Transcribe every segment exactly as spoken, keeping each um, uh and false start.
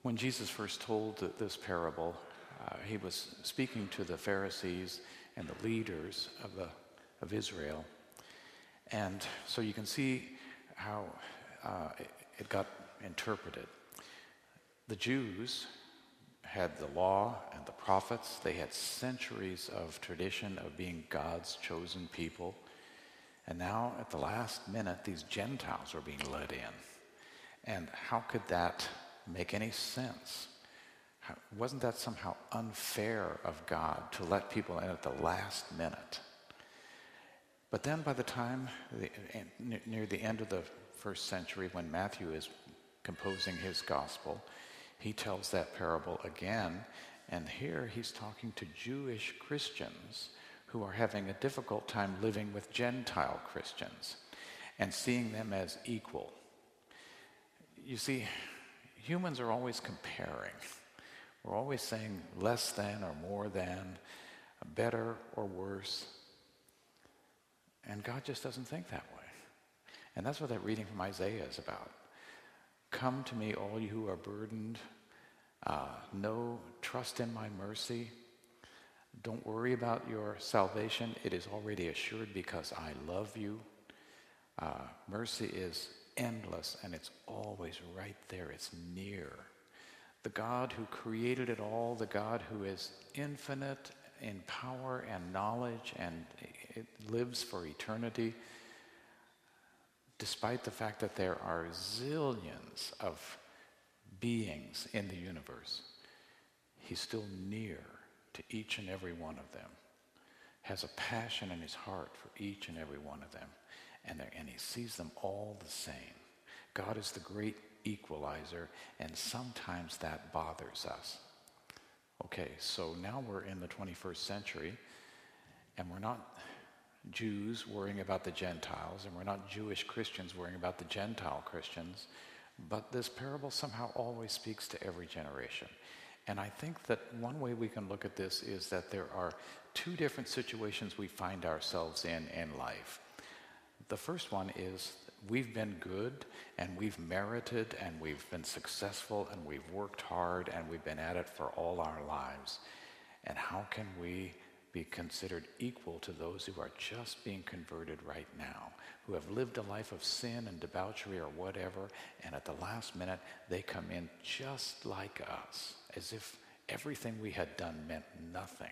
When Jesus first told th- this parable, uh, he was speaking to the Pharisees and the leaders of, the, of Israel. And so you can see how uh, it, it got interpreted. The Jews had the law and the prophets. They had centuries of tradition of being God's chosen people. And now, at the last minute, these Gentiles were being let in. And how could that make any sense? How, wasn't that somehow unfair of God to let people in at the last minute? But then by the time, the, near the end of the first century, when Matthew is composing his gospel, he tells that parable again, and here he's talking to Jewish Christians who are having a difficult time living with Gentile Christians and seeing them as equal. You see, humans are always comparing. We're always saying less than or more than, better or worse. And God just doesn't think that way. And that's what that reading from Isaiah is about. Come to me, all you who are burdened. Uh, know, trust in my mercy. Don't worry about your salvation. It is already assured because I love you. Uh, mercy is endless, and it's always right there. It's near. The God who created it all, the God who is infinite in power and knowledge and it lives for eternity, despite the fact that there are zillions of beings in the universe, he's still near to each and every one of them, has a passion in his heart for each and every one of them, and, and he sees them all the same. God is the great equalizer, and sometimes that bothers us. Okay, so now we're in the twenty-first century, and we're not Jews worrying about the Gentiles, and we're not Jewish Christians worrying about the Gentile Christians, but this parable somehow always speaks to every generation. And I think that one way we can look at this is that there are two different situations we find ourselves in in life. The first one is we've been good and we've merited and we've been successful and we've worked hard and we've been at it for all our lives. And how can we be considered equal to those who are just being converted right now, who have lived a life of sin and debauchery or whatever, and at the last minute they come in just like us, as if everything we had done meant nothing.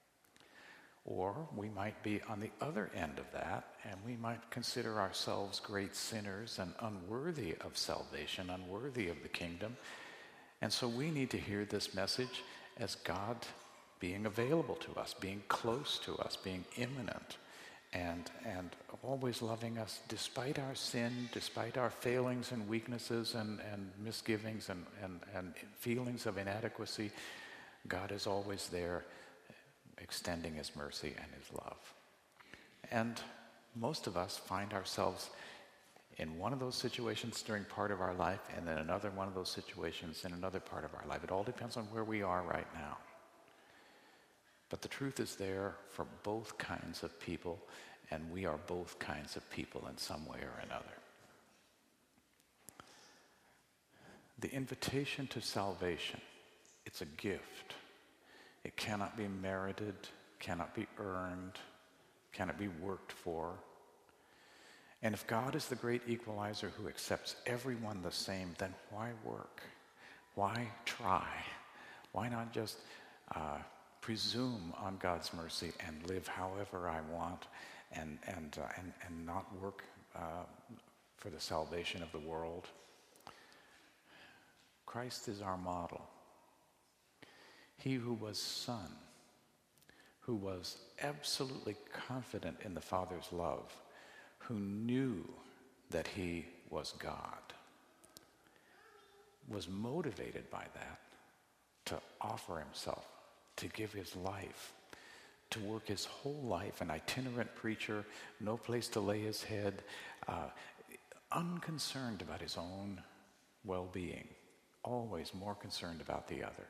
Or we might be on the other end of that, and we might consider ourselves great sinners and unworthy of salvation, unworthy of the kingdom. And so we need to hear this message as God being available to us, being close to us, being imminent, and and always loving us despite our sin, despite our failings and weaknesses and, and misgivings and, and, and feelings of inadequacy. God is always there, extending his mercy and his love. And most of us find ourselves in one of those situations during part of our life, and then another one of those situations in another part of our life. It all depends on where we are right now. But the truth is there for both kinds of people, and we are both kinds of people in some way or another. The invitation to salvation, it's a gift. It cannot be merited, cannot be earned, cannot be worked for. And if God is the great equalizer who accepts everyone the same, then why work? Why try? Why not just uh, presume on God's mercy and live however I want and and uh, and, and not work uh, for the salvation of the world? Christ is our model. He who was Son, who was absolutely confident in the Father's love, who knew that he was God, was motivated by that to offer himself, to give his life, to work his whole life, an itinerant preacher, no place to lay his head, uh, unconcerned about his own well-being, always more concerned about the other.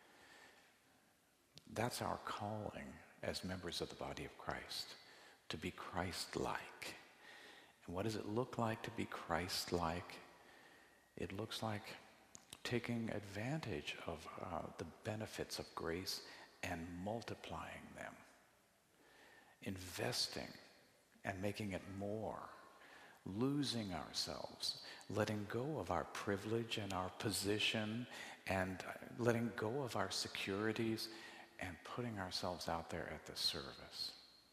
That's our calling as members of the body of Christ, to be Christ-like. And what does it look like to be Christ-like? It looks like taking advantage of uh, the benefits of grace and multiplying them, investing and making it more, losing ourselves, letting go of our privilege and our position, and letting go of our securities, and putting ourselves out there at the service.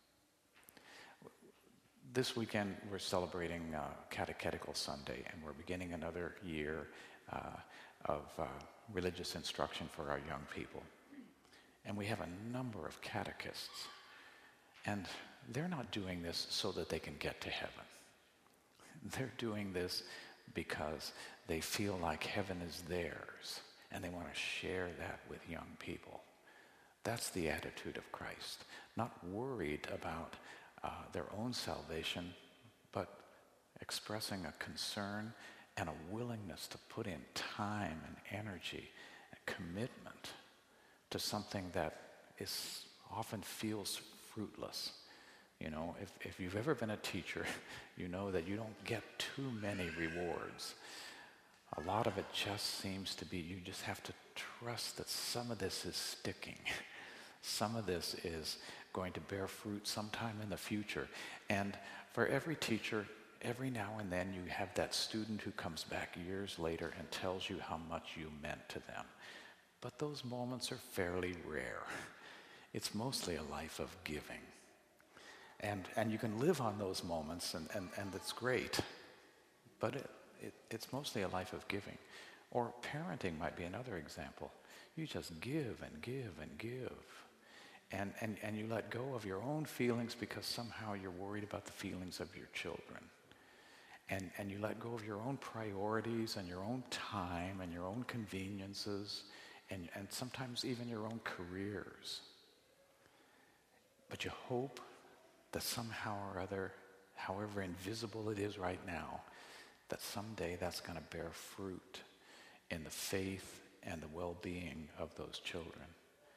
This weekend we're celebrating uh, Catechetical Sunday, and we're beginning another year uh, of uh, religious instruction for our young people. And we have a number of catechists, and they're not doing this so that they can get to heaven. They're doing this because they feel like heaven is theirs, and they want to share that with young people. That's the attitude of Christ, not worried about uh, their own salvation, but expressing a concern and a willingness to put in time and energy and commitment to something that is often feels fruitless. You know, if, if you've ever been a teacher, you know that you don't get too many rewards. A lot of it just seems to be, you just have to trust that some of this is sticking. Some of this is going to bear fruit sometime in the future. And for every teacher, every now and then you have that student who comes back years later and tells you how much you meant to them. But those moments are fairly rare. It's mostly a life of giving. And and you can live on those moments, and, and, and it's great. But it, it, it's mostly a life of giving. Or parenting might be another example. You just give and give and give. And, and, and you let go of your own feelings because somehow you're worried about the feelings of your children. And, and you let go of your own priorities and your own time and your own conveniences and, and sometimes even your own careers. But you hope that somehow or other, however invisible it is right now, that someday that's going to bear fruit in the faith and the well-being of those children.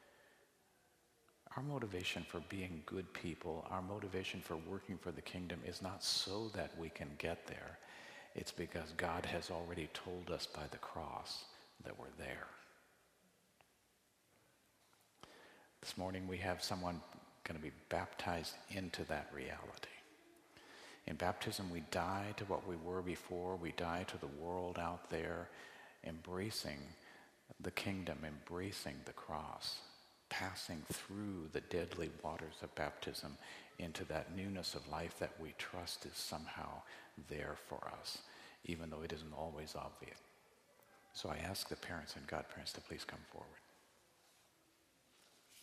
Our motivation for being good people, our motivation for working for the kingdom is not so that we can get there. It's because God has already told us by the cross that we're there. This morning we have someone going to be baptized into that reality. In baptism we die to what we were before. We die to the world out there, embracing the kingdom, embracing the cross, passing through the deadly waters of baptism into that newness of life that we trust is somehow there for us, even though it isn't always obvious. So I ask the parents and godparents to please come forward.